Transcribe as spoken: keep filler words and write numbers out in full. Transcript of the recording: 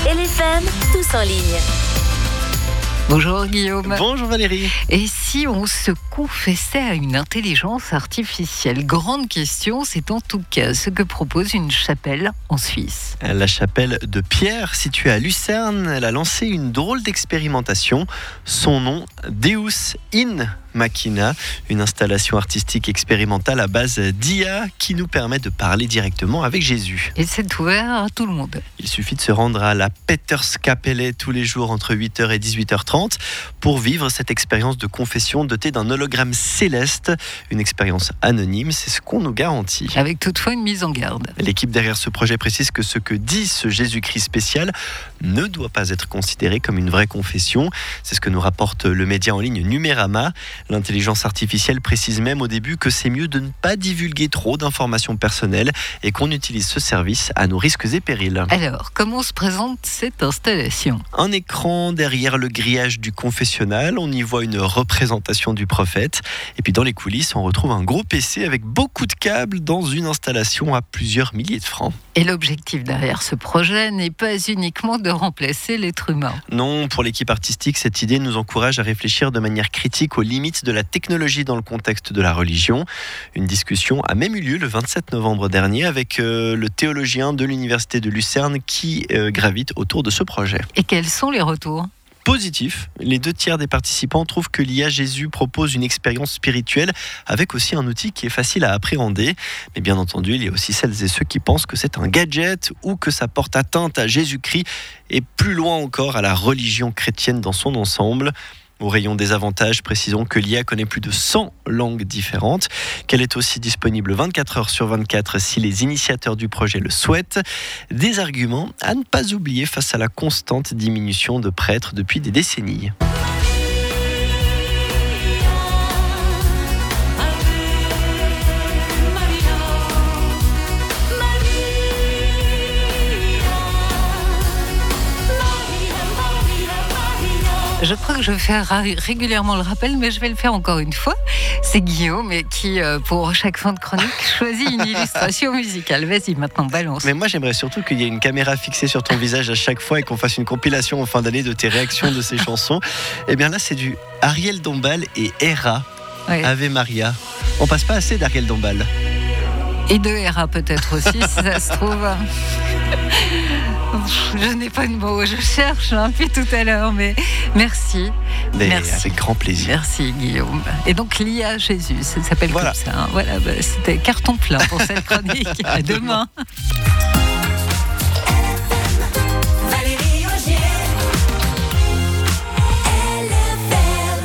L F M, tous en ligne. Bonjour Guillaume. Bonjour Valérie. Et si on se confessait à une intelligence artificielle ? Grande question, c'est en tout cas ce que propose une chapelle en Suisse. La chapelle de Pierre, située à Lucerne, elle a lancé une drôle d'expérimentation. Son nom, Deus in Machina, une installation artistique expérimentale à base d'I A qui nous permet de parler directement avec Jésus. Et c'est ouvert à tout le monde. Il suffit de se rendre à la Peterskapelle tous les jours entre huit heures et dix-huit heures trente pour vivre cette expérience de confession dotée d'un hologramme céleste. Une expérience anonyme, c'est ce qu'on nous garantit. Avec toutefois une mise en garde. L'équipe derrière ce projet précise que ce que dit ce Jésus-Christ spécial ne doit pas être considéré comme une vraie confession. C'est ce que nous rapporte le média en ligne Numérama. L'intelligence artificielle précise même au début que c'est mieux de ne pas divulguer trop d'informations personnelles et qu'on utilise ce service à nos risques et périls. Alors, comment se présente cette installation ? Un écran derrière le grillage du confessionnal, on y voit une représentation du prophète. Et puis dans les coulisses, on retrouve un gros P C avec beaucoup de câbles dans une installation à plusieurs milliers de francs. Et l'objectif derrière ce projet n'est pas uniquement de remplacer l'être humain. Non, pour l'équipe artistique, cette idée nous encourage à réfléchir de manière critique aux limites de la technologie dans le contexte de la religion. Une discussion a même eu lieu le vingt-sept novembre dernier avec euh, le théologien de l'université de Lucerne qui euh, gravite autour de ce projet. Et quels sont les retours ? Positif. Les deux tiers des participants trouvent que l'I A Jésus propose une expérience spirituelle avec aussi un outil qui est facile à appréhender. Mais bien entendu, il y a aussi celles et ceux qui pensent que c'est un gadget ou que ça porte atteinte à Jésus-Christ et plus loin encore à la religion chrétienne dans son ensemble. Au rayon des avantages, précisons que l'I A connaît plus de cent langues différentes, qu'elle est aussi disponible vingt-quatre heures sur vingt-quatre si les initiateurs du projet le souhaitent. Des arguments à ne pas oublier face à la constante diminution de prêtres depuis des décennies. Je crois que je fais régulièrement le rappel, mais je vais le faire encore une fois. C'est Guillaume qui, pour chaque fin de chronique, choisit une illustration musicale. Vas-y, maintenant, balance. Mais moi, j'aimerais surtout qu'il y ait une caméra fixée sur ton visage à chaque fois et qu'on fasse une compilation en fin d'année de tes réactions de ces chansons. Eh bien là, c'est du Ariel Dombal et Hera, ouais. Ave Maria. On passe pas assez d'Ariel Dombal. Et de Hera peut-être aussi, si ça se trouve. Je n'ai pas de mots, je cherche hein, depuis tout à l'heure, mais merci. Mais merci. Avec grand plaisir. Merci Guillaume. Et donc l'I A Jésus, ça s'appelle voilà. Comme ça. Hein. Voilà, bah, c'était carton plein pour cette chronique. À demain.